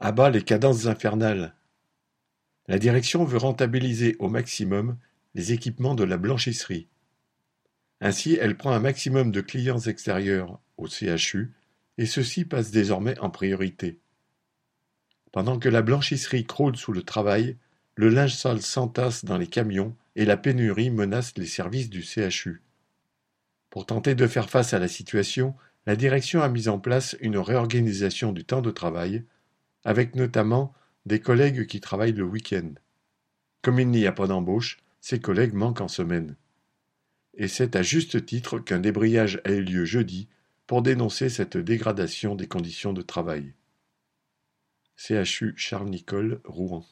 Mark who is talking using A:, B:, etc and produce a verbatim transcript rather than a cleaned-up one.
A: À bas les cadences infernales! La direction veut rentabiliser au maximum les équipements de la blanchisserie. Ainsi, elle prend un maximum de clients extérieurs au C H U et ceux-ci passent désormais en priorité. Pendant que la blanchisserie croule sous le travail, le linge sale s'entasse dans les camions et la pénurie menace les services du C H U. Pour tenter de faire face à la situation, la direction a mis en place une réorganisation du temps de travail, avec notamment des collègues qui travaillent le week-end. Comme il n'y a pas d'embauche, ces collègues manquent en semaine. Et c'est à juste titre qu'un débrayage a eu lieu jeudi pour dénoncer cette dégradation des conditions de travail. C H U Charles Nicolle, Rouen.